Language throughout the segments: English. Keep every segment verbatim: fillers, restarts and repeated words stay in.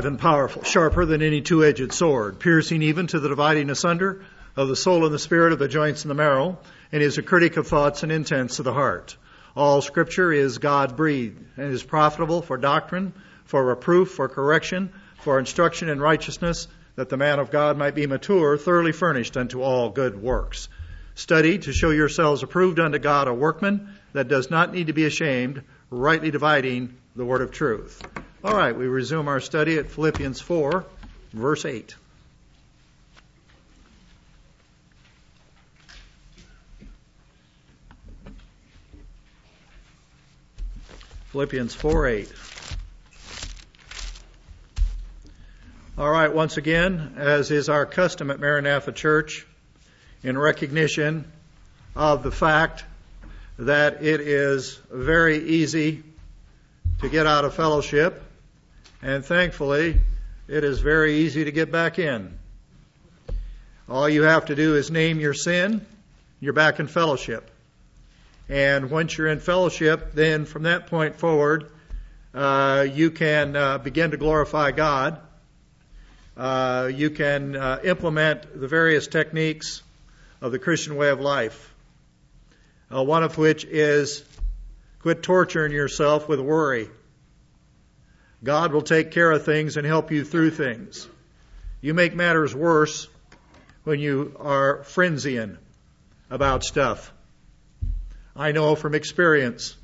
and powerful, sharper than any two-edged sword, piercing even to the dividing asunder of the soul and the spirit, of the joints and the marrow, and is a critic of thoughts and intents of the heart. All Scripture is God-breathed and is profitable for doctrine, for reproof, for correction, for instruction in righteousness, that the man of God might be mature, thoroughly furnished unto all good works. Study to show yourselves approved unto God, a workman that does not need to be ashamed, rightly dividing the word of truth. All right, we resume our study at Philippians four, verse eight. Philippians four eight. All right, once again, as is our custom at Maranatha Church, in recognition of the fact that it is very easy to get out of fellowship, and thankfully, it is very easy to get back in. All you have to do is name your sin, you're back in fellowship. And once you're in fellowship, then from that point forward, uh, you can uh, begin to glorify God. Uh, you can uh, implement the various techniques of the Christian way of life, uh, one of which is quit torturing yourself with worry. God will take care of things and help you through things. You make matters worse when you are frenzying about stuff. I know from experience.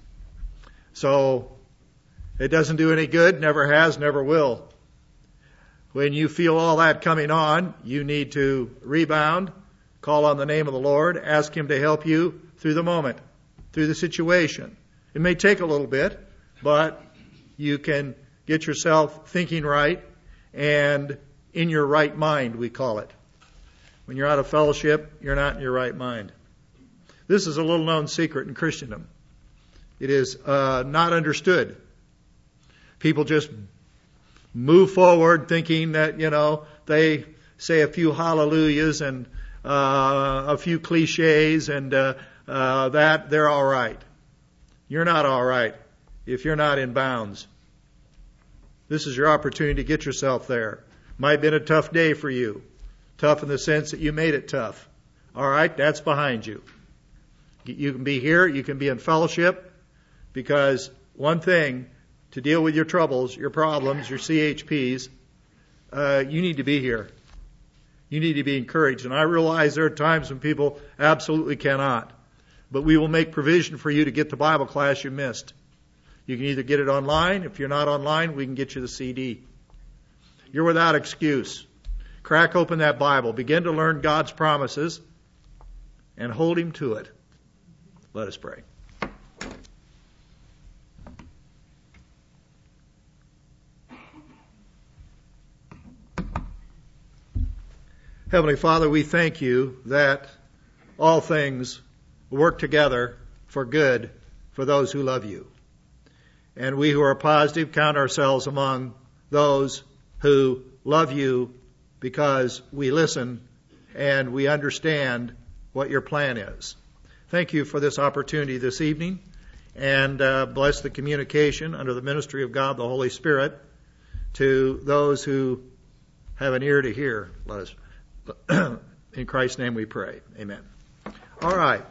So it doesn't do any good, never has, never will. When you feel all that coming on, you need to rebound, call on the name of the Lord, ask Him to help you through the moment, through the situation. It may take a little bit, but you can get yourself thinking right and in your right mind, we call it. When you're out of fellowship, you're not in your right mind. This is a little known secret in Christendom. It is uh, not understood. People just move forward thinking that, you know, they say a few hallelujahs and uh, a few cliches and uh, uh, that they're all right. You're not all right if you're not in bounds. This is your opportunity to get yourself there. Might have been a tough day for you. Tough in the sense that you made it tough. All right, that's behind you. You can be here, you can be in fellowship, because one thing, to deal with your troubles, your problems, your C H Ps, uh, you need to be here. You need to be encouraged. And I realize there are times when people absolutely cannot. But we will make provision for you to get the Bible class you missed. You can either get it online. If you're not online, we can get you the C D. You're without excuse. Crack open that Bible. Begin to learn God's promises and hold Him to it. Let us pray. Heavenly Father, we thank you that all things work together for good for those who love you. And we who are positive count ourselves among those who love you because we listen and we understand what your plan is. Thank you for this opportunity this evening, and uh, bless the communication under the ministry of God the Holy Spirit to those who have an ear to hear. Let us, in Christ's name we pray. Amen. All right.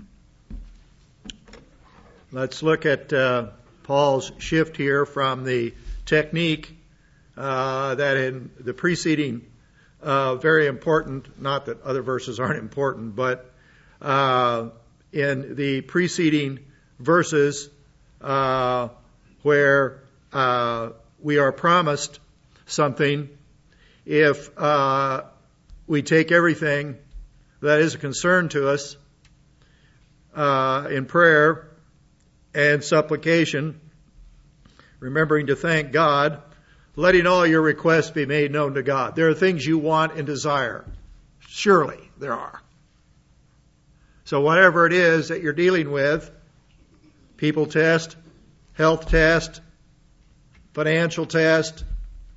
Let's look at uh, Paul's shift here from the technique uh, that in the preceding, uh, very important, not that other verses aren't important, but uh, in the preceding verses uh, where uh, we are promised something, if uh, we take everything that is a concern to us uh, in prayer and supplication, remembering to thank God, letting all your requests be made known to God. There are things you want and desire. Surely there are. So whatever it is that you're dealing with, people test, health test, financial test,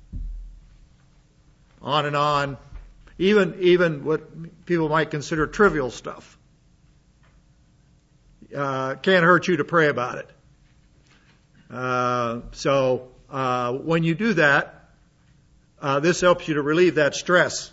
on and on, even even what people might consider trivial stuff, uh, can't hurt you to pray about it. Uh, so uh, when you do that, uh, this helps you to relieve that stress,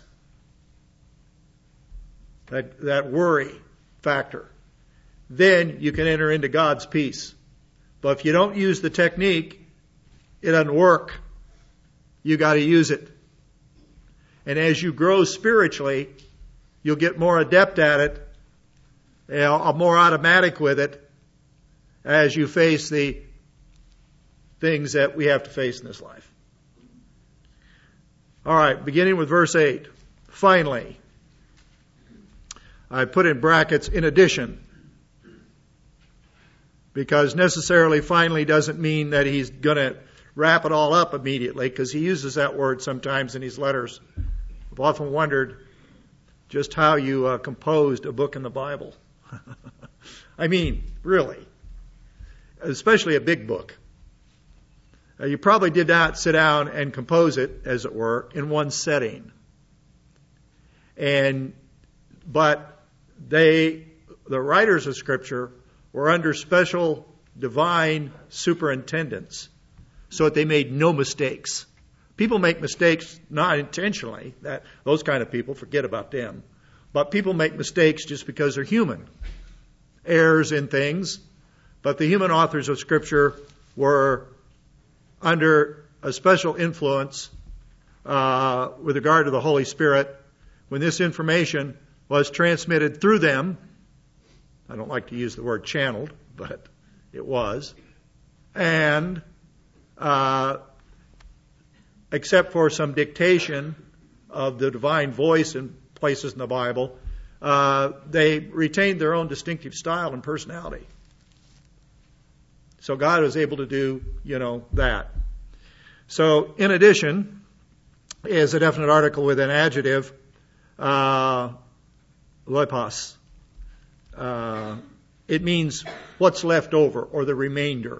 that, that worry factor. Then you can enter into God's peace. But if you don't use the technique, it doesn't work. You got to use it. And as you grow spiritually, you'll get more adept at it, you know, more automatic with it as you face the things that we have to face in this life. All right, beginning with verse eight. Finally, I put in brackets, in addition, because necessarily finally doesn't mean that he's going to wrap it all up immediately, because he uses that word sometimes in his letters. I've often wondered just how you uh, composed a book in the Bible. I mean, really, especially a big book. Uh, you probably did not sit down and compose it, as it were, in one setting. And, but they, the writers of Scripture, were under special divine superintendence, so that they made no mistakes. People make mistakes not intentionally. That those kind of people, forget about them. But people make mistakes just because they're human. Errors in things. But the human authors of Scripture were under a special influence uh, with regard to the Holy Spirit when this information was transmitted through them. I don't like to use the word channeled, but it was. And uh, except for some dictation of the divine voice in places in the Bible, uh, they retained their own distinctive style and personality. So God was able to do, you know, that. So, in addition, is a definite article with an adjective, uh, lepos. Uh, it means what's left over, or the remainder.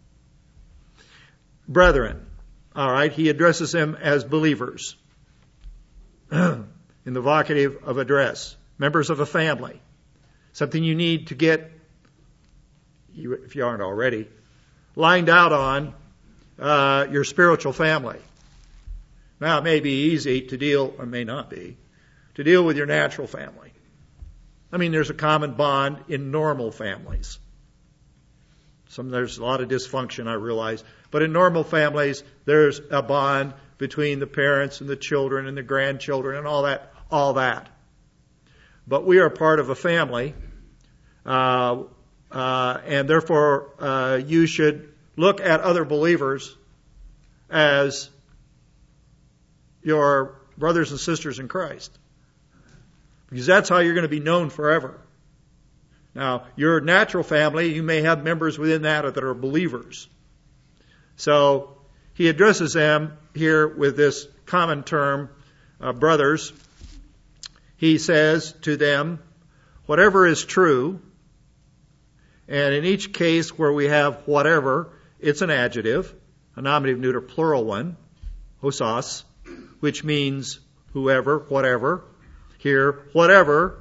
Brethren, all right, he addresses them as believers in the vocative of address, members of a family, something you need to get, if you aren't already, lined out on uh, your spiritual family. Now, it may be easy to deal, or may not be, to deal with your natural family. I mean, there's a common bond in normal families. Some, there's a lot of dysfunction, I realize. But in normal families, there's a bond between the parents and the children and the grandchildren and all that, all that. But we are part of a family, uh, uh, and therefore uh, you should look at other believers as your brothers and sisters in Christ. Because that's how you're going to be known forever. Now, your natural family, you may have members within that that are believers. So, he addresses them here with this common term, uh, brothers. He says to them, whatever is true, and in each case where we have whatever, it's an adjective, a nominative neuter plural one, hosos, which means whoever, whatever. Here, whatever,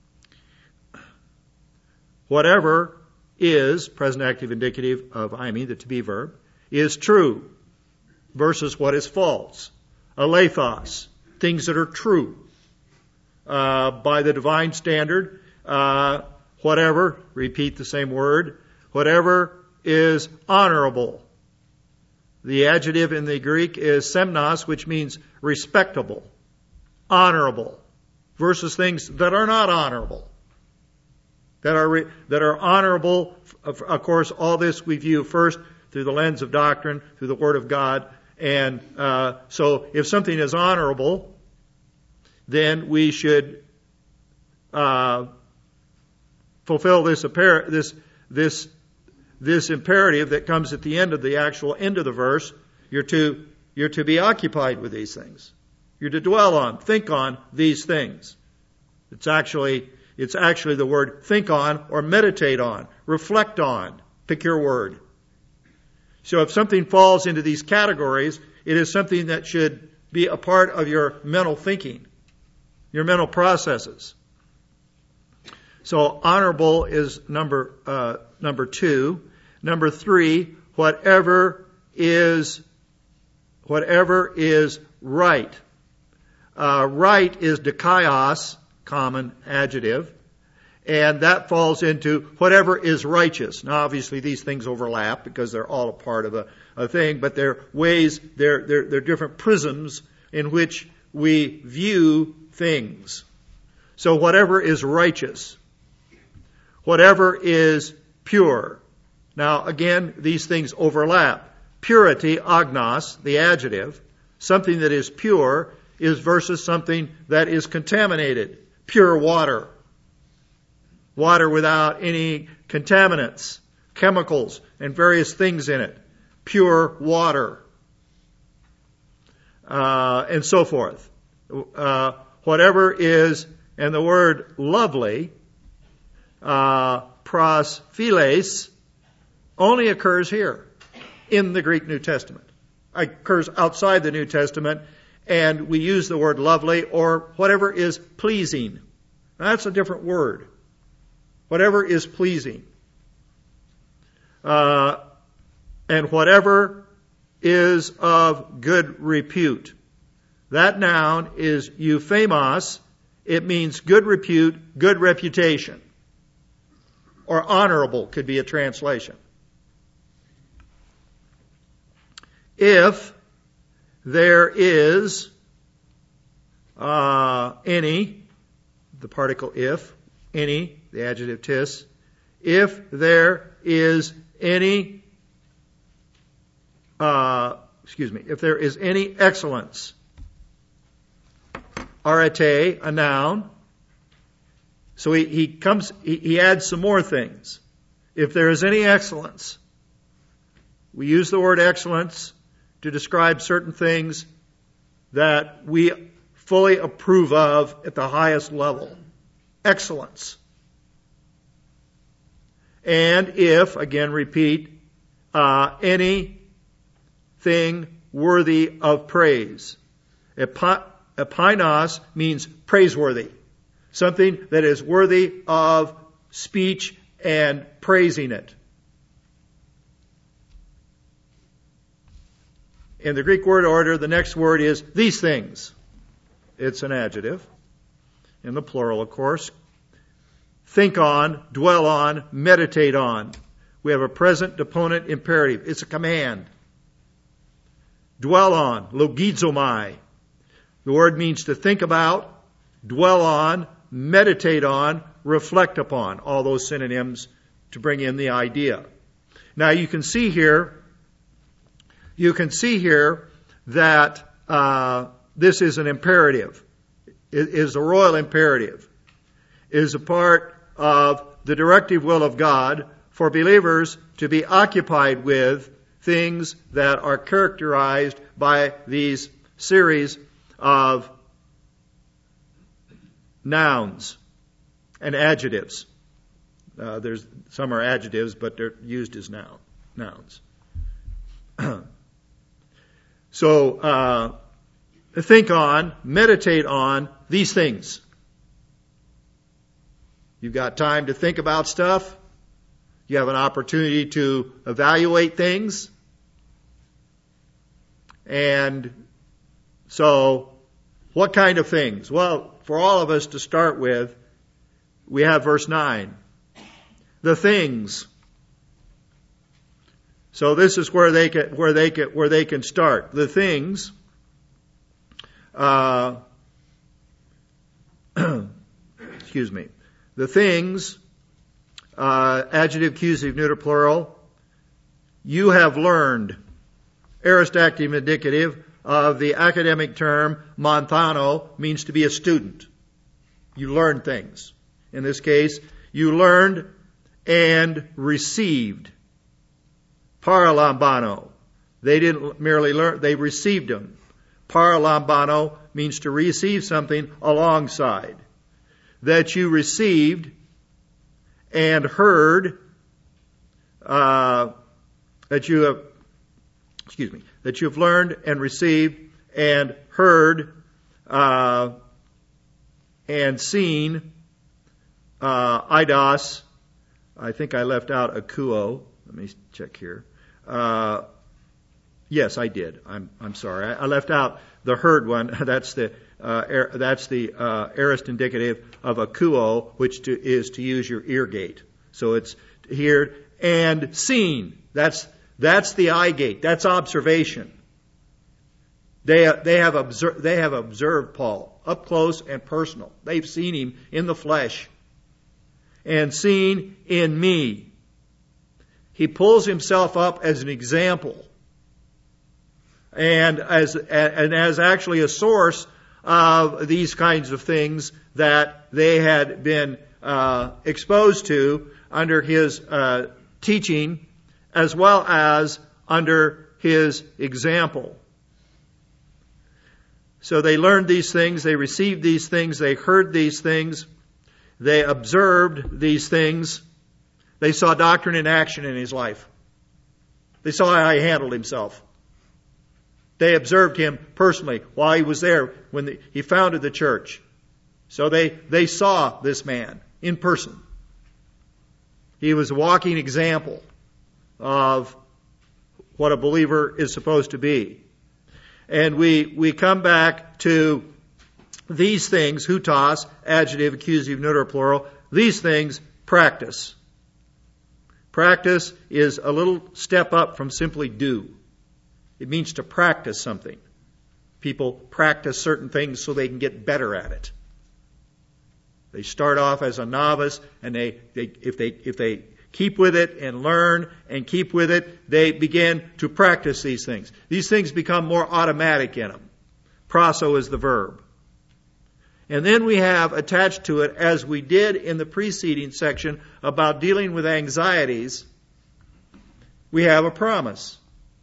whatever is, present active indicative of eimi, the to be verb, is true versus what is false. Aleithos, things that are true. Uh, by the divine standard, uh, whatever, repeat the same word, whatever is honorable. The adjective in the Greek is semnos, which means respectable, honorable, versus things that are not honorable. That are re, that are honorable. Of, of course, all this we view first through the lens of doctrine, through the Word of God. And uh, so if something is honorable, then we should uh, fulfill this, this, this, this imperative that comes at the end of the actual end of the verse. You're to, you're to be occupied with these things. You're to dwell on, think on these things. It's actually, it's actually the word think on or meditate on, reflect on. Pick your word. So if something falls into these categories, it is something that should be a part of your mental thinking, your mental processes. So honorable is number uh, number two. Number three, whatever is whatever is right. Uh, right is dikaios, common adjective, and that falls into whatever is righteous. Now, obviously, these things overlap because they're all a part of a, a thing, but they're ways, they're, they're, they're different prisms in which we view things. So whatever is righteous, whatever is pure. Now, again, these things overlap. Purity, agnos, the adjective, something that is pure, is versus something that is contaminated. Pure water. Water without any contaminants, chemicals, and various things in it. Pure water. Uh, and so forth. Uh, whatever is, and the word lovely, uh, pros philes, only occurs here in the Greek New Testament. It occurs outside the New Testament, and we use the word lovely or whatever is pleasing. Now, that's a different word. Whatever is pleasing. Uh, and whatever is of good repute. That noun is euphemos. It means good repute, good reputation. Or honorable could be a translation. If there is uh, any, the particle if, any, the adjective tis, if there is any, uh, excuse me, if there is any excellence, arete, a noun, so he, he comes, he, he adds some more things. If there is any excellence, we use the word excellence to describe certain things that we fully approve of at the highest level. Excellence. And if, again repeat, uh, anything worthy of praise. Epainos means praiseworthy. Something that is worthy of speech and praising it. In the Greek word order, the next word is these things. It's an adjective. In the plural, of course. Think on, dwell on, meditate on. We have a present deponent imperative. It's a command. Dwell on, logizomai. The word means to think about, dwell on, meditate on, reflect upon. All those synonyms to bring in the idea. Now you can see here, you can see here that uh, this is an imperative. It is a royal imperative. It is a part of the directive will of God for believers to be occupied with things that are characterized by these series of nouns and adjectives. Uh, there's some are adjectives, but they're used as noun, nouns. So uh, think on, meditate on these things. You've got time to think about stuff. You have an opportunity to evaluate things. And so, what kind of things? Well, for all of us to start with, we have verse nine. The things. So this is where they can, where they can, where they can start. The things. Uh, excuse me. The things, uh, adjective, accusative, neuter, plural, you have learned. Aorist active indicative of the academic term monthano means to be a student. You learn things. In this case, you learned and received. Paralambano. They didn't merely learn, they received them. Paralambano means to receive something alongside. That you received and heard, uh, that you have, excuse me, that you have learned and received and heard uh, and seen, uh, eidos. I think I left out akuo. Let me check here. Uh, Yes, I did. I'm I'm sorry. I, I left out the heard one. That's the uh, er, that's the uh, aorist indicative of akuo, which to, is to use your ear gate. So it's heard and seen. That's that's the eye gate. That's observation. They they have observed they have observed Paul up close and personal. They've seen him in the flesh and seen in me. He pulls himself up as an example and as and as actually a source of these kinds of things that they had been uh, exposed to under his uh, teaching, as well as under his example. So they learned these things, they received these things, they heard these things, they observed these things, they saw doctrine in action in his life. They saw how he handled himself. They observed him personally while he was there when the, he founded the church. So they, they saw this man in person. He was a walking example of what a believer is supposed to be. And we, we come back to these things, hutos, adjective, accusative, neuter, plural. These things, practice. Practice is a little step up from simply do. It means to practice something. People practice certain things so they can get better at it. They start off as a novice, and they, they if they if they keep with it and learn and keep with it, they begin to practice these things. These things become more automatic in them. Proso is the verb. And then we have attached to it, as we did in the preceding section about dealing with anxieties, we have a promise.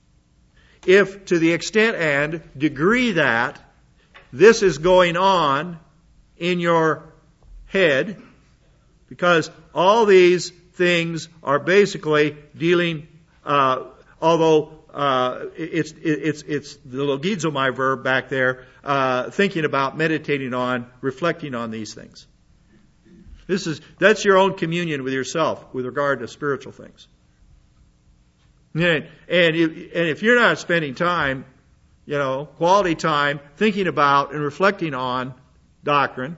If to the extent and degree that this is going on in your head, because all these things are basically dealing, uh, although uh, it's it's it's the logizomai verb back there, uh, thinking about, meditating on, reflecting on these things. This is that's your own communion with yourself with regard to spiritual things. And and if, and if you're not spending time, you know, quality time thinking about and reflecting on doctrine,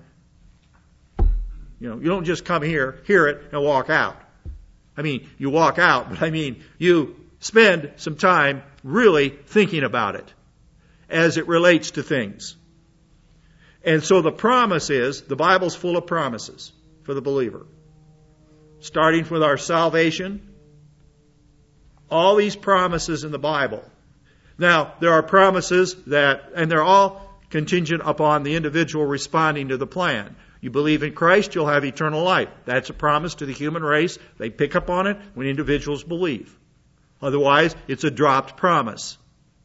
you know, you don't just come here, hear it, and walk out. I mean, you walk out, but I mean, you spend some time really thinking about it as it relates to things. And so the promise is, the Bible's full of promises for the believer. Starting with our salvation, all these promises in the Bible. Now, there are promises that, and they're all contingent upon the individual responding to the plan. You believe in Christ, you'll have eternal life. That's a promise to the human race. They pick up on it when individuals believe. Otherwise, it's a dropped promise.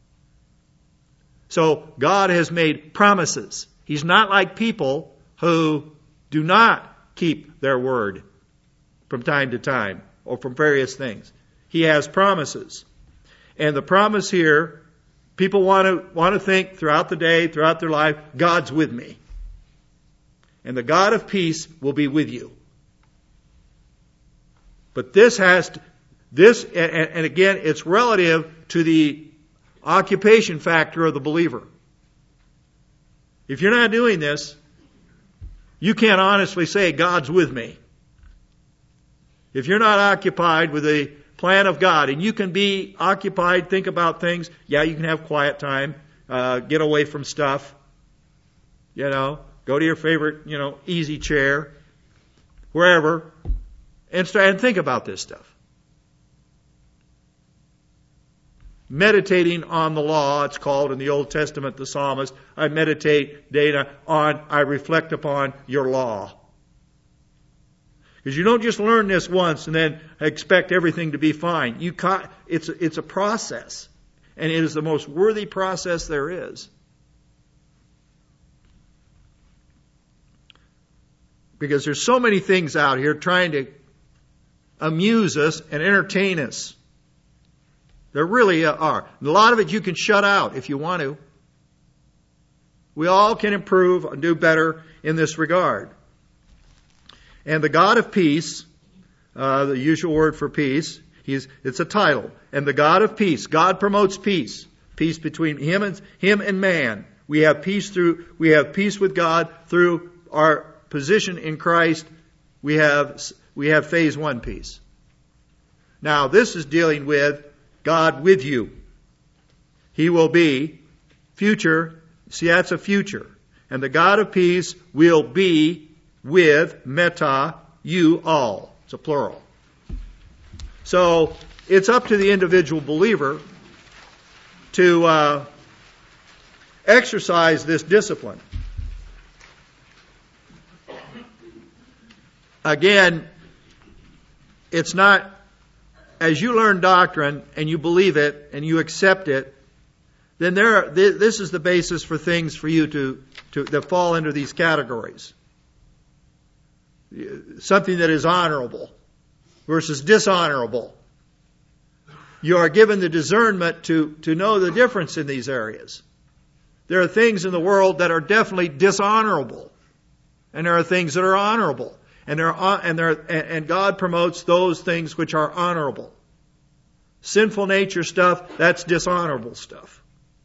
So, God has made promises. He's not like people who do not keep their word from time to time or from various things. He has promises. And the promise here, people want to want to think throughout the day, throughout their life, God's with me. And the God of peace will be with you. But this has to, this, and, and again, it's relative to the occupation factor of the believer. If you're not doing this, you can't honestly say God's with me. If you're not occupied with the plan of God, and you can be occupied, think about things. Yeah, you can have quiet time, uh, get away from stuff, you know, go to your favorite, you know, easy chair, wherever, and start and think about this stuff. Meditating on the law, it's called in the Old Testament, the psalmist, I meditate day on, I reflect upon your law. Because you don't just learn this once and then expect everything to be fine. You ca- it's, it's a process. And it is the most worthy process there is. Because there's so many things out here trying to amuse us and entertain us. There really are. And a lot of it you can shut out if you want to. We all can improve and do better in this regard. And the God of peace, uh, the usual word for peace, he's, it's a title. And the God of peace, God promotes peace. Peace between him and him and man. We have peace through we have peace with God through our position in Christ. We have we have phase one peace. Now this is dealing with God with you. He will be future. See, that's a future. And the God of peace will be with meta you all. It's a plural. So it's up to the individual believer to uh, exercise this discipline. Again, it's not, as you learn doctrine and you believe it and you accept it, then there are, this is the basis for things for you to, to that fall into these categories. Something that is honorable versus dishonorable. You are given the discernment to, to know the difference in these areas. There are things in the world that are definitely dishonorable, and there are things that are honorable, and there are, and there and God promotes those things which are honorable. Sinful nature stuff, that's dishonorable stuff.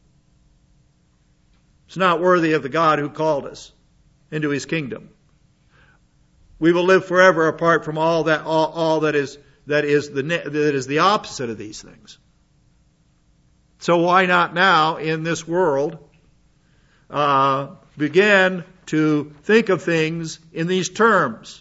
It's not worthy of the God who called us into His kingdom. We will live forever apart from all that all, all that is that is the that is the opposite of these things. So why not now in this world uh, begin to think of things in these terms?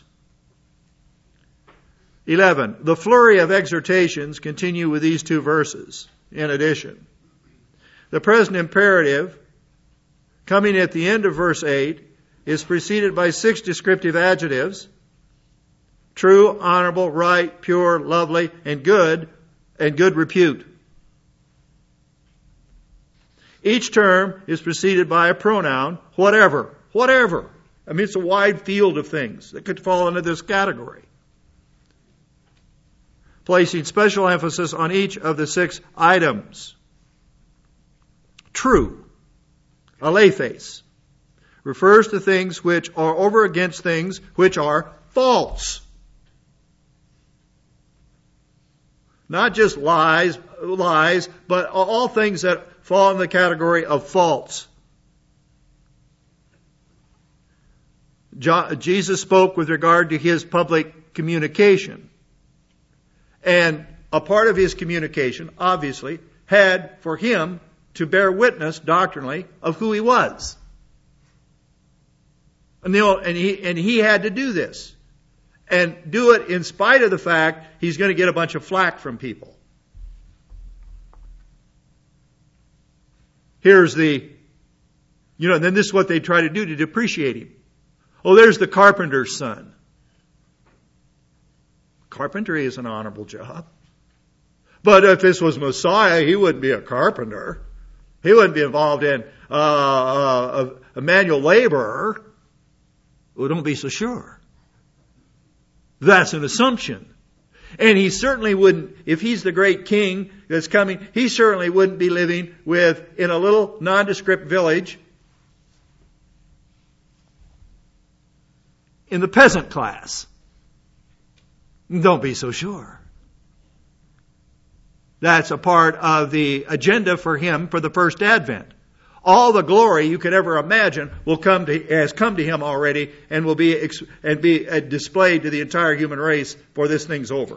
Eleven. The flurry of exhortations continue with these two verses. In addition, the present imperative, coming at the end of verse eight, is preceded by six descriptive adjectives: true, honorable, right, pure, lovely, and good, and good repute. Each term is preceded by a pronoun, whatever, whatever. I mean, it's a wide field of things that could fall into this category, placing special emphasis on each of the six items. True, aletheis, refers to things which are over against things which are false. Not just lies, lies, but all things that fall in the category of false. Jesus spoke with regard to His public communication. And a part of His communication, obviously, had for Him to bear witness doctrinally of who He was. And, you know, and, he, and he had to do this. And do it in spite of the fact he's going to get a bunch of flack from people. Here's the, you know, and then this is what they try to do to depreciate Him. Oh, there's the carpenter's son. Carpentry is an honorable job. But if this was Messiah, He wouldn't be a carpenter. He wouldn't be involved in uh, a, a manual laborer. Well, don't be so sure. That's an assumption. And he certainly wouldn't, if he's the great king that's coming, he certainly wouldn't be living with, in a little nondescript village in the peasant class. Don't be so sure. That's a part of the agenda for Him for the first advent. All the glory you could ever imagine will come to, has come to Him already, and will be and be displayed to the entire human race for this thing's over.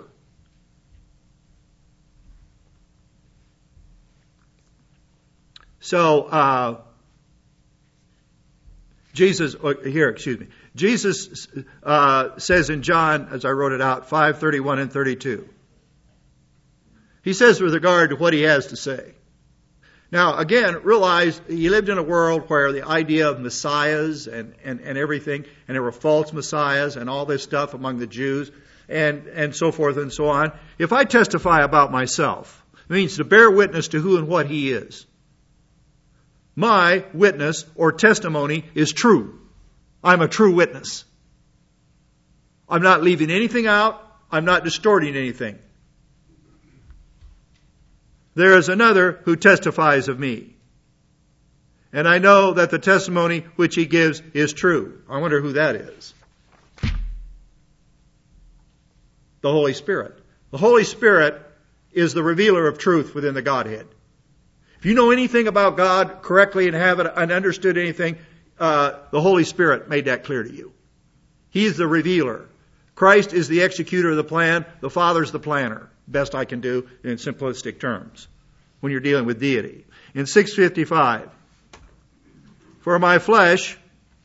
So uh, Jesus here, excuse me. Jesus uh, says in John, as I wrote it out, five thirty-one and thirty-two. He says with regard to what He has to say. Now, again, realize He lived in a world where the idea of messiahs and, and, and everything, and there were false messiahs and all this stuff among the Jews, and, and so forth and so on. If I testify about myself, it means to bear witness to who and what He is. My witness or testimony is true. I'm a true witness. I'm not leaving anything out. I'm not distorting anything. There is another who testifies of me. And I know that the testimony which He gives is true. I wonder who that is. The Holy Spirit. The Holy Spirit is the revealer of truth within the Godhead. If you know anything about God correctly and have it and understood anything, uh, the Holy Spirit made that clear to you. He's the revealer. Christ is the executor of the plan. The Father's the planner. Best I can do in simplistic terms when you're dealing with deity. In six fifty-five, for my flesh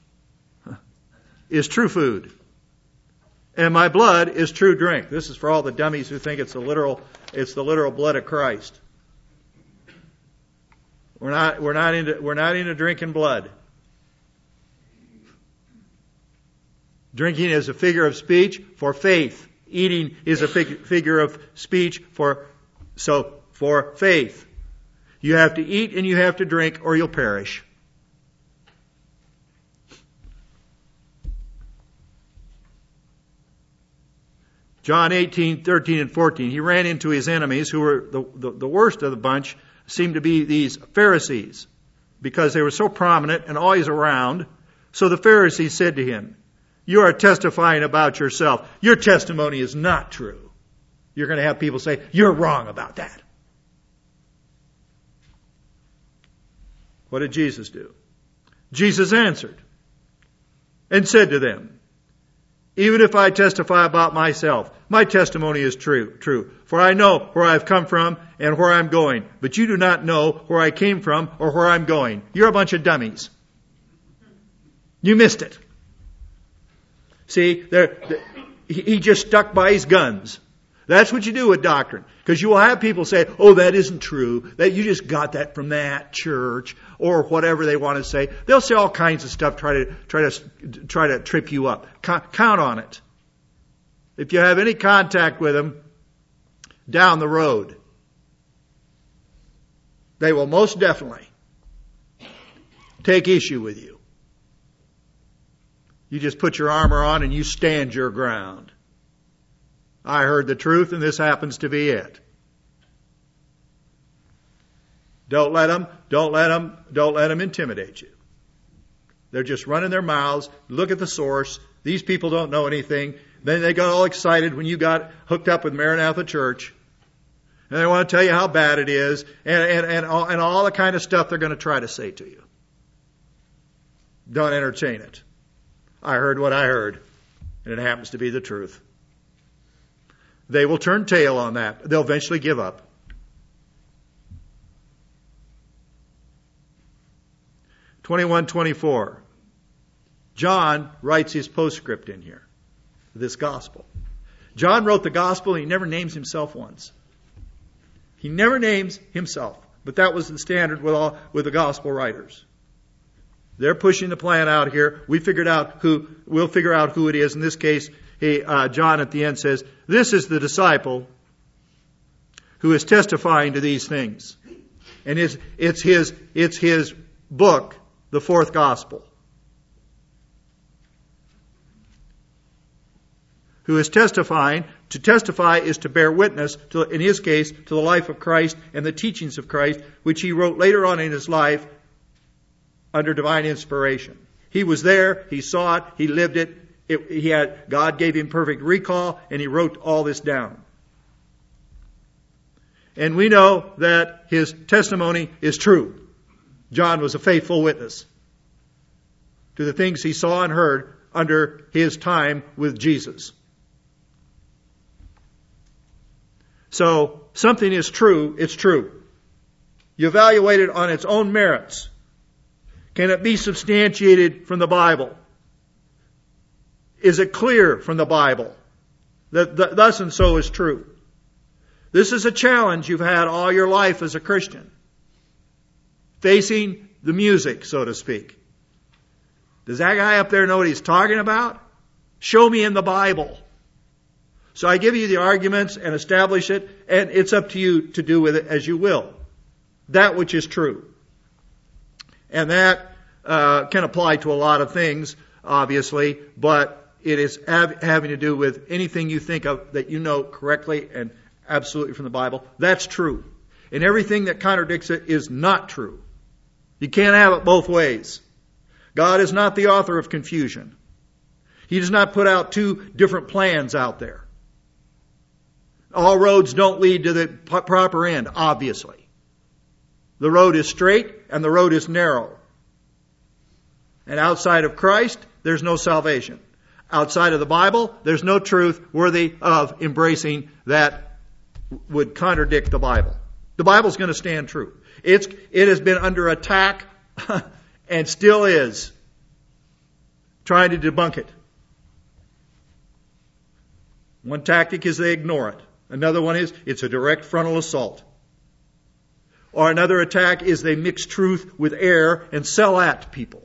is true food, and my blood is true drink. This is for all the dummies who think it's the literal, it's the literal blood of Christ. We're not, we're not into, we're not into drinking blood. Drinking is a figure of speech for faith. Eating is a fig- figure of speech for, so, for faith. You have to eat and you have to drink or you'll perish. John eighteen, thirteen, and fourteen. He ran into his enemies, who were the, the, the worst of the bunch, seemed to be these Pharisees, because they were so prominent and always around. So the Pharisees said to him, you are testifying about yourself. Your testimony is not true. You're going to have people say, you're wrong about that. What did Jesus do? Jesus answered and said to them, even if I testify about myself, my testimony is true, true. For I know where I've come from and where I'm going. But you do not know where I came from or where I'm going. You're a bunch of dummies. You missed it. See, there, he just stuck by his guns. That's what you do with doctrine. Because you will have people say, oh, that isn't true. That you just got that from that church, or whatever they want to say. They'll say all kinds of stuff, try to try to try to trip you up. Count on it. If you have any contact with them down the road, they will most definitely take issue with you. You just put your armor on and you stand your ground. I heard the truth and this happens to be it. Don't let them, don't let them, don't let them intimidate you. They're just running their mouths. Look at the source. These people don't know anything. Then they got all excited when you got hooked up with Maranatha Church. And they want to tell you how bad it is and, and, and, all, and all the kind of stuff they're going to try to say to you. Don't entertain it. I heard what I heard, and it happens to be the truth. They will turn tail on that. They'll eventually give up. twenty-one twenty-four. John writes his postscript in here, this gospel. John wrote the gospel and he never names himself once. He never names himself, but that was the standard with all with the gospel writers. They're pushing the plan out here. We figured out who, we'll figure out who it is. In this case, he, uh, John at the end says, this is the disciple who is testifying to these things. And it's, it's his, it's his book, the fourth gospel. Who is testifying. To testify is to bear witness, to, in his case, to the life of Christ and the teachings of Christ, which he wrote later on in his life under divine inspiration. He was there, he saw it, he lived it, it he had, God gave him perfect recall, and he wrote all this down. And we know that his testimony is true. John was a faithful witness to the things he saw and heard under his time with Jesus. So, something is true, it's true. You evaluate it on its own merits. Can it be substantiated from the Bible? Is it clear from the Bible that th- thus and so is true? This is a challenge you've had all your life as a Christian. Facing the music, so to speak. Does that guy up there know what he's talking about? Show me in the Bible. So I give you the arguments and establish it, and it's up to you to do with it as you will. That which is true. And that uh, can apply to a lot of things, obviously, but it is av- having to do with anything you think of that you know correctly and absolutely from the Bible. That's true. And everything that contradicts it is not true. You can't have it both ways. God is not the author of confusion. He does not put out two different plans out there. All roads don't lead to the p- proper end, obviously. The road is straight and the road is narrow. And outside of Christ, there's no salvation. Outside of the Bible, there's no truth worthy of embracing that would contradict the Bible. The Bible's going to stand true. It's, it has been under attack and still is, trying to debunk it. One tactic is they ignore it. Another one is it's a direct frontal assault. Or another attack is they mix truth with error and sell that to people.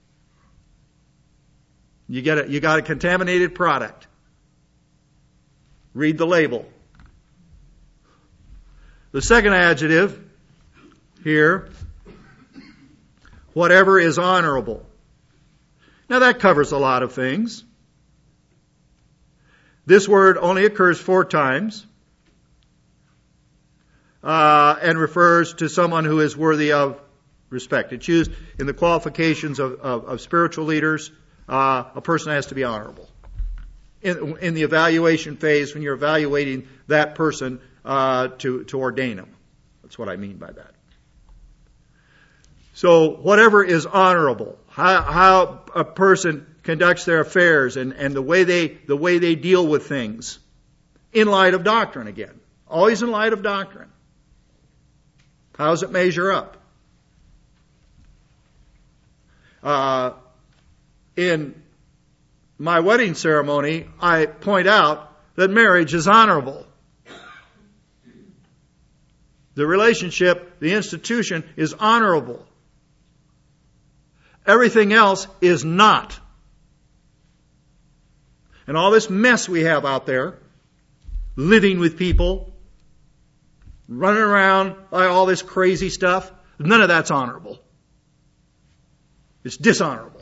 You get a, you got a contaminated product. Read the label. The second adjective here, whatever is honorable. Now that covers a lot of things. This word only occurs four times uh, and refers to someone who is worthy of respect. It's used in the qualifications of, of, of spiritual leaders. Uh, a person has to be honorable. In, in the evaluation phase, when you're evaluating that person uh, to, to ordain them. That's what I mean by that. So whatever is honorable, how, how a person conducts their affairs and, and the way they the way they deal with things in light of doctrine again. Always in light of doctrine. How does it measure up? Uh, in my wedding ceremony, I point out that marriage is honorable. The relationship, the institution is honorable. Everything else is not. And all this mess we have out there, living with people, running around by all this crazy stuff, none of that's honorable. It's dishonorable.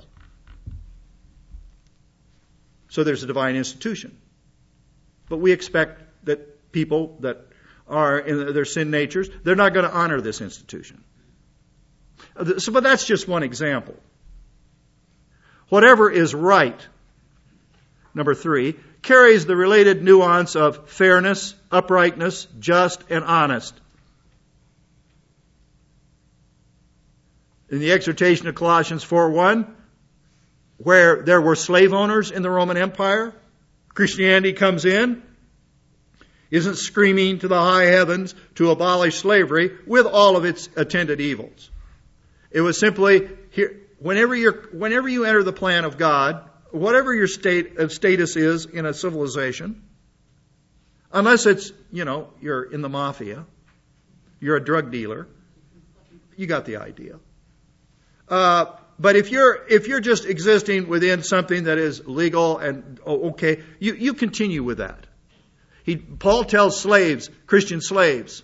So there's a divine institution. But we expect that people that are in their sin natures, they're not going to honor this institution. So, but that's just one example. Whatever is right, number three, carries the related nuance of fairness, uprightness, just, and honest. In the exhortation of Colossians four one, where there were slave owners in the Roman Empire, Christianity comes in, isn't screaming to the high heavens to abolish slavery with all of its attendant evils. It was simply, here, whenever you're, whenever you enter the plan of God, whatever your state of status is in a civilization, unless it's, you know, you're in the mafia, you're a drug dealer, you got the idea. Uh, but if you're if you're just existing within something that is legal and oh, okay, you, you continue with that. He, Paul tells slaves, Christian slaves,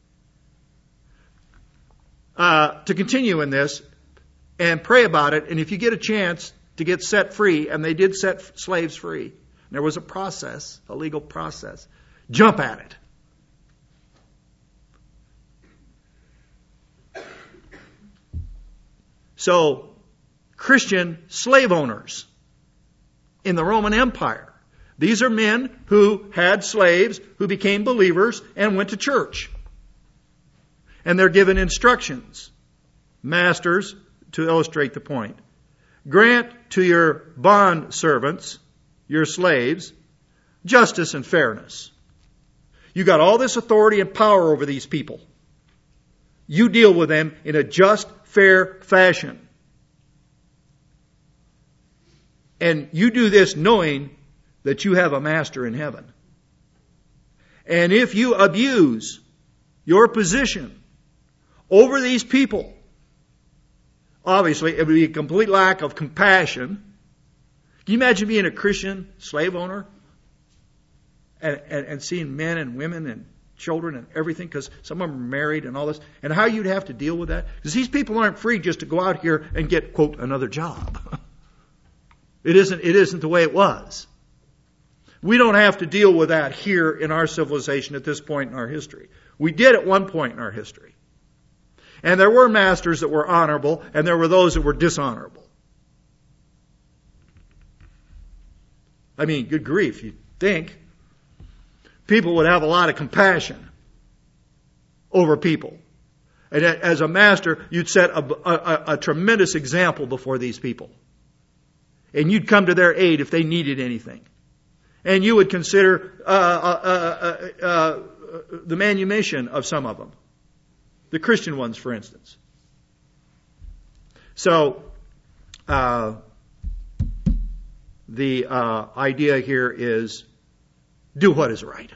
uh, to continue in this and pray about it. And if you get a chance to get set free, and they did set slaves free, there was a process, a legal process, jump at it. So, Christian slave owners in the Roman Empire, these are men who had slaves, who became believers and went to church. And they're given instructions. Masters, to illustrate the point, grant to your bond servants, your slaves, justice and fairness. You got all this authority and power over these people. You deal with them in a just, fair fashion. And you do this knowing that you have a master in heaven. And if you abuse your position over these people, obviously it would be a complete lack of compassion. Can you imagine being a Christian slave owner and, and, and seeing men and women and children and everything, because some of them are married and all this, and how you'd have to deal with that? Because these people aren't free just to go out here and get, quote, another job. It isn't, it isn't the way it was. We don't have to deal with that here in our civilization at this point in our history. We did at one point in our history. And there were masters that were honorable, and there were those that were dishonorable. I mean, good grief, you'd think people would have a lot of compassion over people. And as a master, you'd set a, a, a tremendous example before these people. And you'd come to their aid if they needed anything. And you would consider uh, uh, uh, uh, the manumission of some of them. The Christian ones, for instance. So, uh, the uh, idea here is do what is right.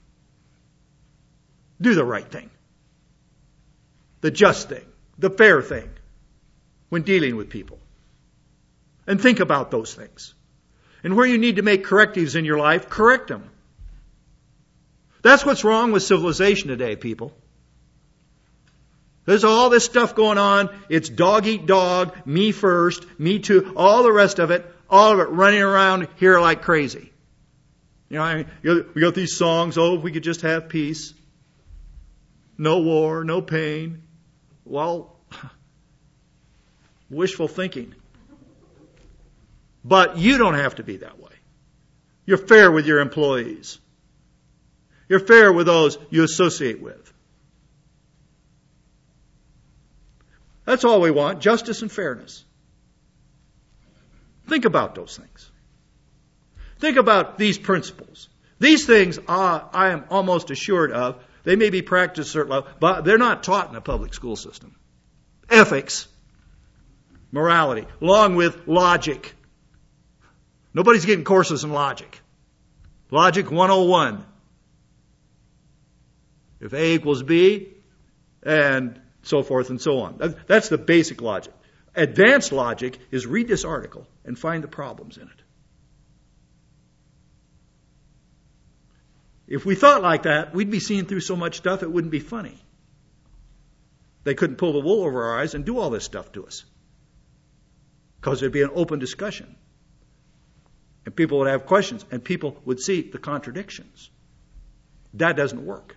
Do the right thing. The just thing. The fair thing. When dealing with people. And think about those things. And where you need to make correctives in your life, correct them. That's what's wrong with civilization today, people. There's all this stuff going on. It's dog eat dog, me first, me too, all the rest of it, all of it running around here like crazy. You know, I mean, we got these songs, oh, if we could just have peace. No war, no pain. Well, wishful thinking. But you don't have to be that way. You're fair with your employees. You're fair with those you associate with. That's all we want, justice and fairness. Think about those things. Think about these principles. These things are, I am almost assured of. They may be practiced at a certain level, but they're not taught in a public school system. Ethics, morality, along with logic. Nobody's getting courses in logic. Logic one oh one. If A equals B, and so forth and so on. That's the basic logic. Advanced logic is read this article and find the problems in it. If we thought like that, we'd be seeing through so much stuff it wouldn't be funny. They couldn't pull the wool over our eyes and do all this stuff to us. Because there'd be an open discussion. And people would have questions, and people would see the contradictions. That doesn't work.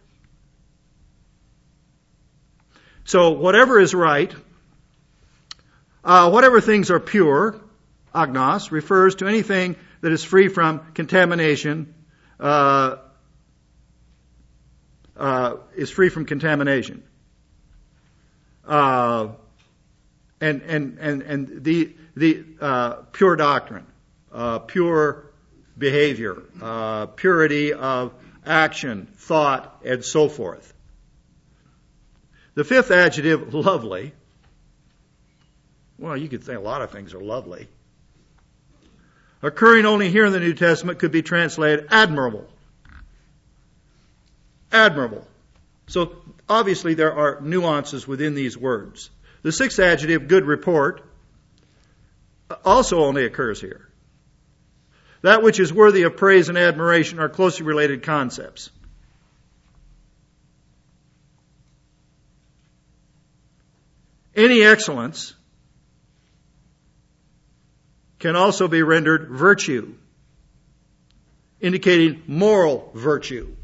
So whatever is right, uh, whatever things are pure, agnos, refers to anything that is free from contamination, uh, uh, is free from contamination. Uh, and and and and the the uh, pure doctrine. Uh, pure behavior, uh, purity of action, thought, and so forth. The fifth adjective, lovely. Well, you could say a lot of things are lovely. Occurring only here in the New Testament could be translated admirable. Admirable. So obviously there are nuances within these words. The sixth adjective, good report, also only occurs here. That which is worthy of praise and admiration are closely related concepts. Any excellence can also be rendered virtue, indicating moral virtue.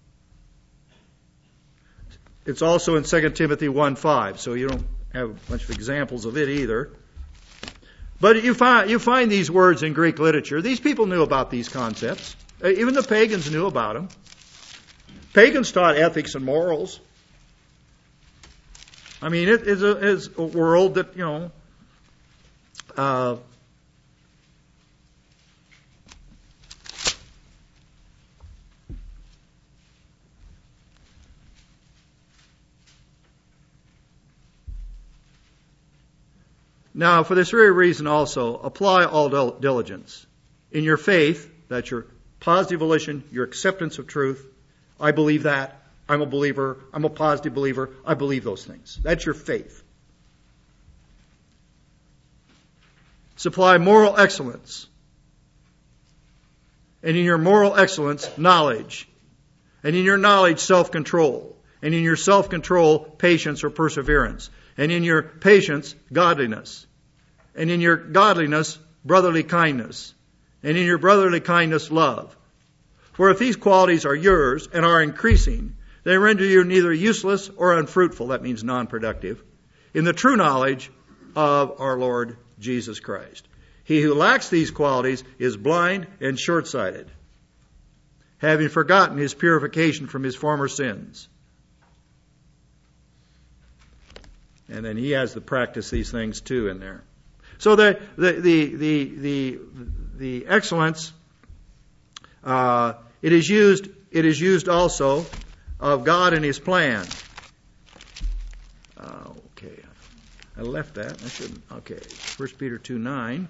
It's also in Second Timothy one five, so you don't have a bunch of examples of it either. But you find, you find these words in Greek literature. These people knew about these concepts. Even the pagans knew about them. Pagans taught ethics and morals. I mean, it is a, is a world that, you know, uh, now, for this very reason also, apply all dil- diligence. In your faith, that's your positive volition, your acceptance of truth. I believe that. I'm a believer. I'm a positive believer. I believe those things. That's your faith. Supply moral excellence. And in your moral excellence, knowledge. And in your knowledge, self-control. And in your self-control, patience or perseverance. And in your patience, godliness. And in your godliness, brotherly kindness. And in your brotherly kindness, love. For if these qualities are yours and are increasing, they render you neither useless or unfruitful, that means non-productive, in the true knowledge of our Lord Jesus Christ. He who lacks these qualities is blind and short-sighted, having forgotten his purification from his former sins. And then he has to practice these things too in there. So the the the the the, the excellence uh, it is used it is used also of God and His plan. Uh, okay, I left that. I shouldn't. Okay, First Peter two nine.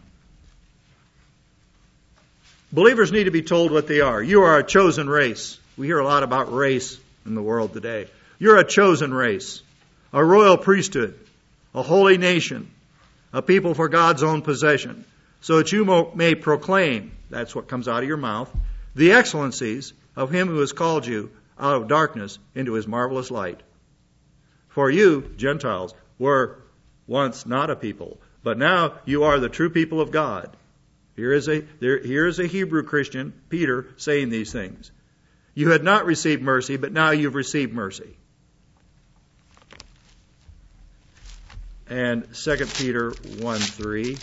Believers need to be told what they are. You are a chosen race. We hear a lot about race in the world today. You're a chosen race, a royal priesthood, a holy nation, a people for God's own possession, so that you may proclaim, that's what comes out of your mouth, the excellencies of Him who has called you out of darkness into His marvelous light. For you, Gentiles, were once not a people, but now you are the true people of God. Here is a, there, here is a Hebrew Christian, Peter, saying these things. You had not received mercy, but now you've received mercy. And Second Peter one three.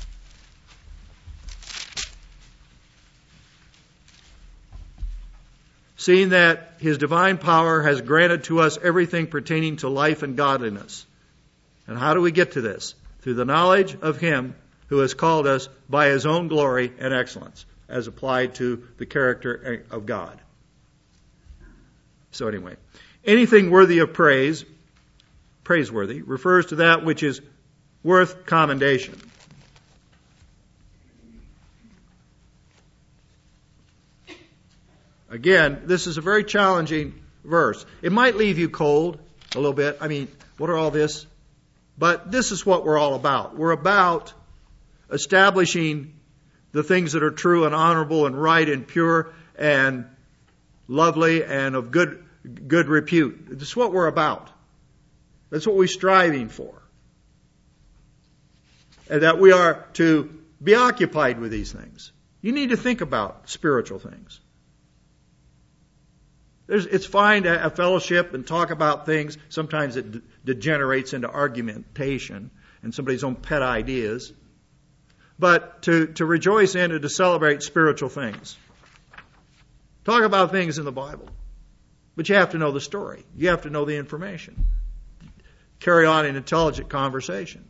Seeing that His divine power has granted to us everything pertaining to life and godliness. And how do we get to this? Through the knowledge of Him who has called us by His own glory and excellence, as applied to the character of God. So anyway, anything worthy of praise, praiseworthy, refers to that which is worth commendation. Again, this is a very challenging verse. It might leave you cold a little bit. I mean, what are all this? But this is what we're all about. We're about establishing the things that are true and honorable and right and pure and lovely and of good good repute. This is what we're about. That's what we're striving for. And that we are to be occupied with these things. You need to think about spiritual things. There's, it's fine to have fellowship and talk about things. Sometimes it de- degenerates into argumentation and somebody's own pet ideas. But to, to rejoice in and to celebrate spiritual things. Talk about things in the Bible. But you have to know the story. You have to know the information. Carry on an intelligent conversation.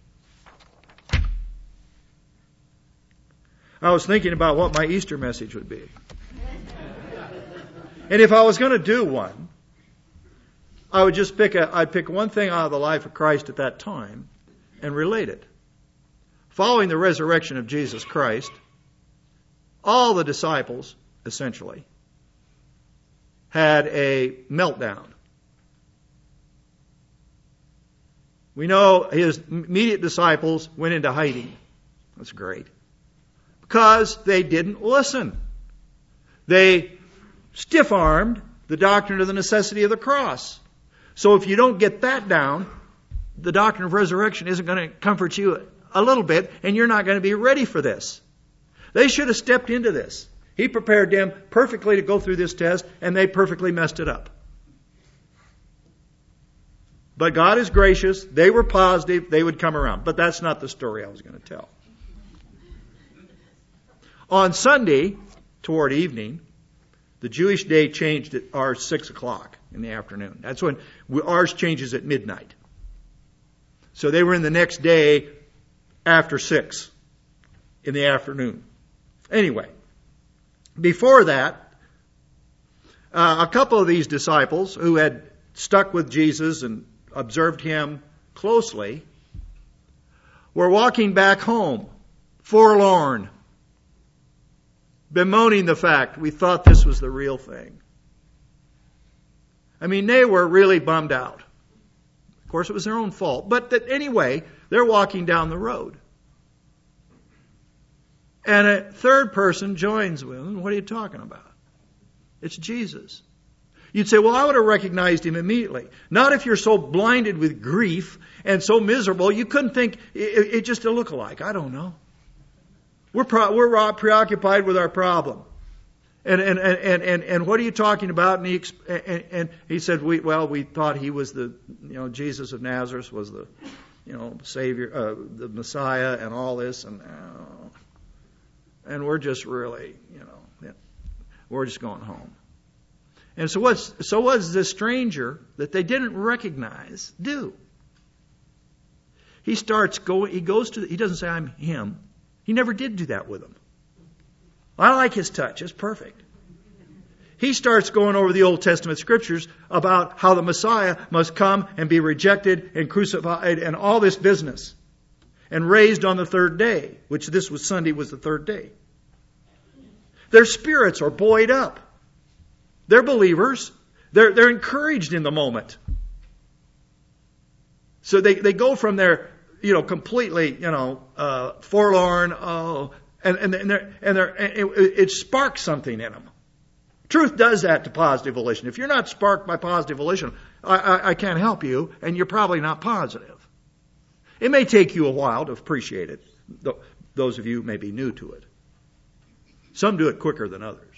I was thinking about what my Easter message would be. And if I was going to do one, I would just pick a, I'd pick one thing out of the life of Christ at that time and relate it. Following the resurrection of Jesus Christ, all the disciples, essentially, had a meltdown. We know His immediate disciples went into hiding. That's great. Because they didn't listen. They stiff-armed the doctrine of the necessity of the cross. So if you don't get that down, the doctrine of resurrection isn't going to comfort you a little bit, and you're not going to be ready for this. They should have stepped into this. He prepared them perfectly to go through this test, and they perfectly messed it up. But God is gracious. They were positive. They would come around. But that's not the story I was going to tell. On Sunday, toward evening, the Jewish day changed at ours six o'clock in the afternoon. That's when we, ours changes at midnight. So they were in the next day after six in the afternoon. Anyway, before that, uh, a couple of these disciples who had stuck with Jesus and observed Him closely were walking back home, forlorn, bemoaning the fact we thought this was the real thing. I mean, they were really bummed out. Of course, it was their own fault. But that, anyway, they're walking down the road. And a third person joins with them. What are you talking about? It's Jesus. You'd say, well, I would have recognized Him immediately. Not if you're so blinded with grief and so miserable, you couldn't think it, it just a lookalike. I don't know. We're pro- we're preoccupied with our problem. And and, and, and, and what are you talking about? And he, and, and he said, we, well, we thought He was the, you know, Jesus of Nazareth was the, you know, Savior, uh, the Messiah and all this. And, uh, and we're just really, you know, we're just going home. And so what's, so what does this stranger that they didn't recognize do? he starts going, he goes to, he doesn't say, I'm him. He never did do that with them. I like his touch. It's perfect. He starts going over the Old Testament scriptures about how the Messiah must come and be rejected and crucified and all this business. And raised on the third day, which this was Sunday was the third day. Their spirits are buoyed up. They're believers. They're, they're encouraged in the moment. So they, they go from their, you know, completely, you know, uh, forlorn, oh, and, and, and, they're, and, they're, and it, it sparks something in them. Truth does that to positive volition. If you're not sparked by positive volition, I, I, I can't help you, and you're probably not positive. It may take you a while to appreciate it. Those of you who may be new to it. Some do it quicker than others.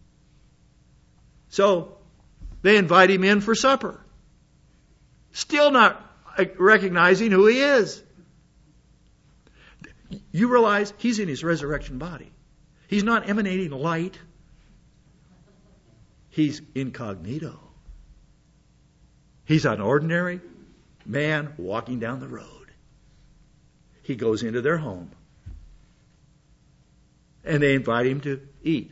So, they invite him in for supper. Still not recognizing who he is. You realize he's in his resurrection body. He's not emanating light. He's incognito. He's an ordinary man walking down the road. He goes into their home. And they invite him to eat.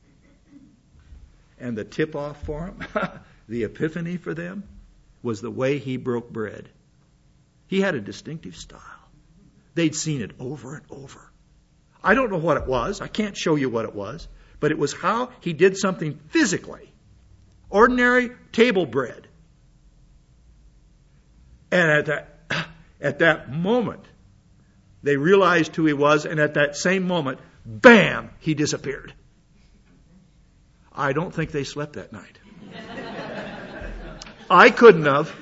And the tip-off for him, the epiphany for them, was the way he broke bread. He had a distinctive style. They'd seen it over and over. I don't know what it was. I can't show you what it was. But it was how he did something physically. Ordinary table bread. And at that, at that moment, they realized who he was, and at that same moment, bam, he disappeared. I don't think they slept that night. I couldn't have.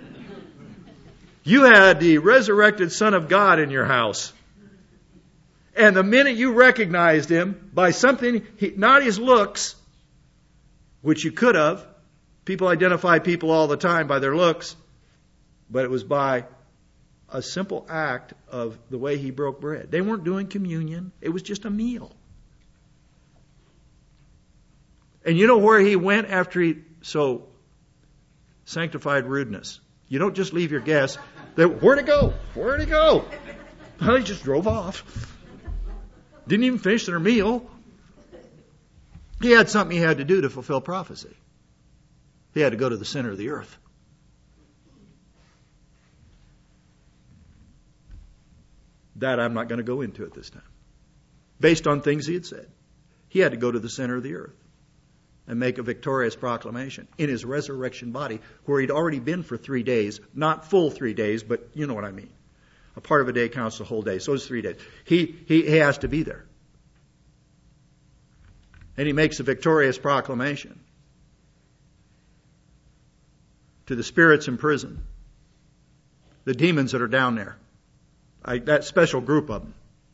You had the resurrected Son of God in your house. And the minute you recognized him by something, he, not his looks, which you could have. People identify people all the time by their looks. But it was by a simple act of the way he broke bread. They weren't doing communion. It was just a meal. And you know where he went after he... So, sanctified rudeness. You don't just leave your guests. They, where'd it go? Where'd it go? Well, he just drove off. Didn't even finish their meal. He had something he had to do to fulfill prophecy. He had to go to the center of the earth. That I'm not going to go into at this time. Based on things he had said. He had to go to the center of the earth and make a victorious proclamation in his resurrection body, where he'd already been for three days. Not full three days, but you know what I mean. A part of a day counts the whole day, so it's three days. He, he, he has to be there. And he makes a victorious proclamation to the spirits in prison, the demons that are down there, I, that special group of them.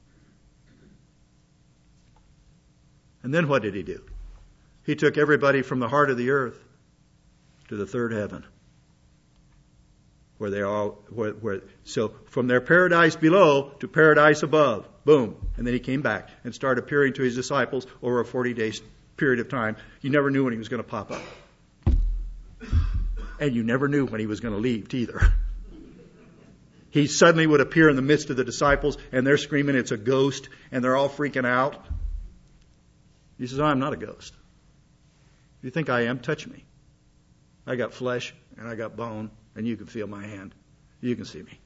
And then what did he do? He took everybody from the heart of the earth to the third heaven, where they all, where, where, so from their paradise below to paradise above, boom. And then he came back and started appearing to his disciples over a forty day period of time. You never knew when he was going to pop up. And you never knew when he was going to leave either. He suddenly would appear in the midst of the disciples, and they're screaming, it's a ghost, and they're all freaking out. He says, I'm not a ghost. If you think I am, touch me. I got flesh, and I got bone, and you can feel my hand. You can see me.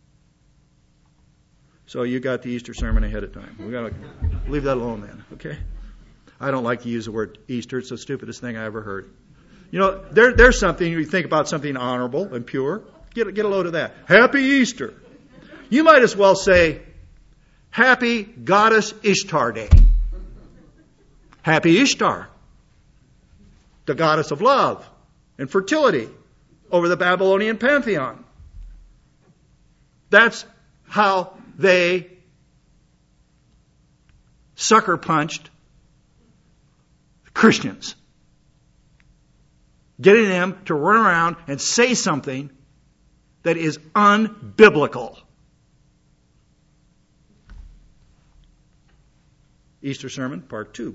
So you got the Easter sermon ahead of time. We got to leave that alone then, okay? I don't like to use the word Easter. It's the stupidest thing I ever heard. You know, there, there's something, you think about something honorable and pure. Get, get a load of that. Happy Easter. You might as well say, Happy Goddess Ishtar Day. Happy Ishtar, the goddess of love and fertility over the Babylonian pantheon. That's how they sucker punched Christians. Getting them to run around and say something that is unbiblical. Easter sermon, part two.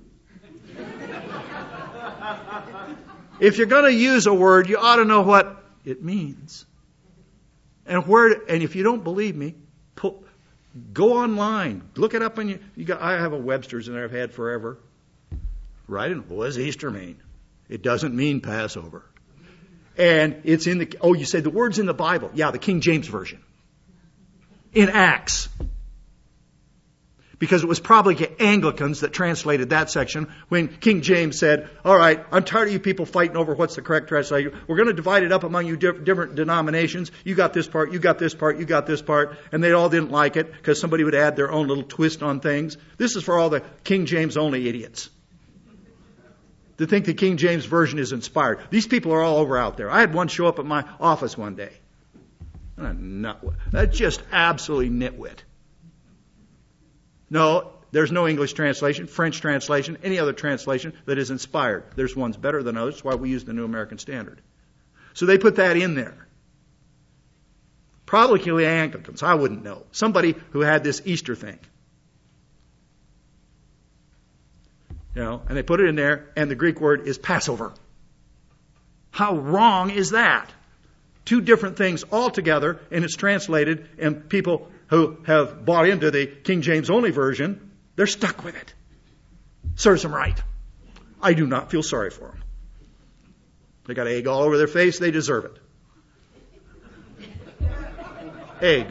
If you're going to use a word, you ought to know what it means. And where? And if you don't believe me, pull, go online, look it up on you. You got. I have a Webster's in there I've had forever. Right? And what does Easter mean? It doesn't mean Passover. And it's in the. Oh, you say the word's in the Bible? Yeah, the King James version. In Acts. Because it was probably Anglicans that translated that section when King James said, all right, I'm tired of you people fighting over what's the correct translation. We're going to divide it up among you diff- different denominations. You got this part, you got this part, you got this part. And they all didn't like it because somebody would add their own little twist on things. This is for all the King James only idiots to think the King James version is inspired. These people are all over out there. I had one show up at my office one day. Not, that's just absolutely nitwit. No, there's no English translation, French translation, any other translation that is inspired. There's ones better than others. That's why we use the New American Standard. So they put that in there. Probably Anglicans. I wouldn't know. Somebody who had this Easter thing. You know, and they put it in there, and the Greek word is Passover. How wrong is that? Two different things altogether, and it's translated, and people who have bought into the King James only version, they're stuck with it. Serves them right. I do not feel sorry for them. They got egg all over their face, they deserve it. Egg.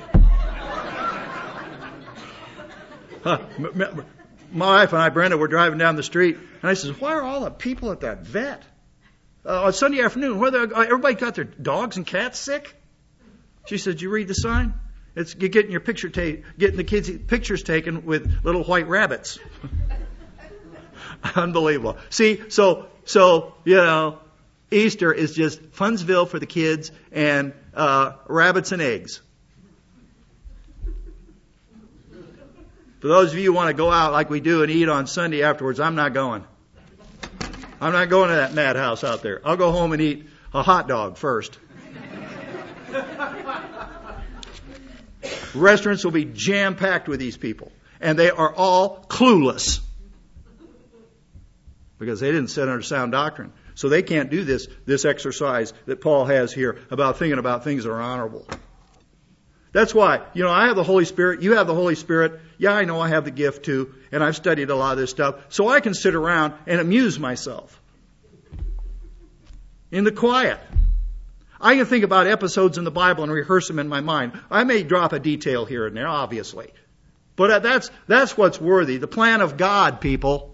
Huh. My wife and I, Brenda, were driving down the street, and I said, why are all the people at that vet? Uh, on Sunday afternoon, where everybody got their dogs and cats sick? She said, you read the sign? It's you're getting your picture ta- getting the kids' pictures taken with little white rabbits. Unbelievable. See, so so you know, Easter is just Funsville for the kids and uh, rabbits and eggs. For those of you who want to go out like we do and eat on Sunday afterwards, I'm not going. I'm not going to that madhouse out there. I'll go home and eat a hot dog first. Restaurants will be jam-packed with these people. And they are all clueless. Because they didn't sit under sound doctrine. So they can't do this, this exercise that Paul has here about thinking about things that are honorable. That's why, you know, I have the Holy Spirit. You have the Holy Spirit. Yeah, I know I have the gift too. And I've studied a lot of this stuff. So I can sit around and amuse myself. In the quiet. I can think about episodes in the Bible and rehearse them in my mind. I may drop a detail here and there, obviously. But that's, that's what's worthy. The plan of God, people.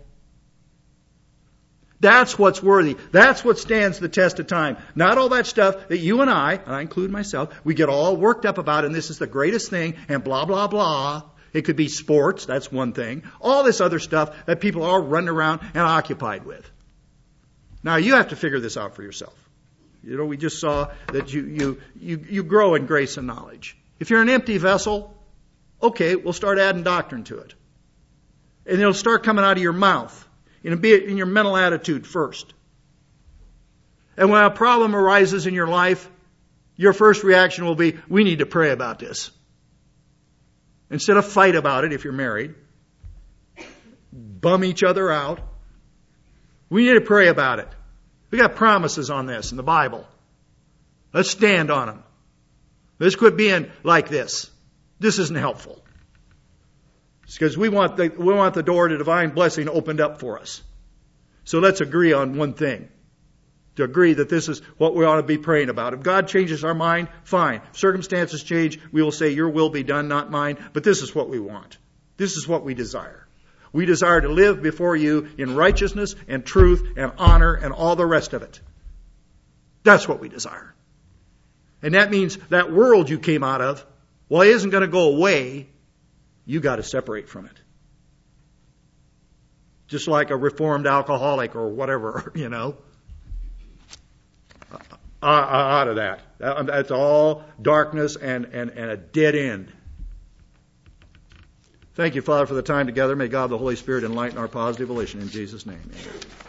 That's what's worthy. That's what stands the test of time. Not all that stuff that you and I, and I include myself, we get all worked up about, and this is the greatest thing, and blah, blah, blah. It could be sports, that's one thing. All this other stuff that people are running around and occupied with. Now, you have to figure this out for yourself. You know, we just saw that you, you, you, you grow in grace and knowledge. If you're an empty vessel, okay, we'll start adding doctrine to it. And it'll start coming out of your mouth. It'll be in your mental attitude first. And when a problem arises in your life, your first reaction will be, we need to pray about this. Instead of fight about it if you're married. Bum each other out. We need to pray about it. We got promises on this in the Bible. Let's stand on them. Let's quit being like this. This isn't helpful. It's because we want the, we want the door to divine blessing opened up for us. So let's agree on one thing. To agree that this is what we ought to be praying about. If God changes our mind, fine. If circumstances change, we will say, your will be done, not mine. But this is what we want. This is what we desire. We desire to live before you in righteousness and truth and honor and all the rest of it. That's what we desire. And that means that world you came out of, well, it isn't going to go away. You got to separate from it. Just like a reformed alcoholic or whatever, you know. Out of that. That's all darkness and, and, and a dead end. Thank you, Father, for the time together. May God, the Holy Spirit, enlighten our positive volition in Jesus' name. Amen.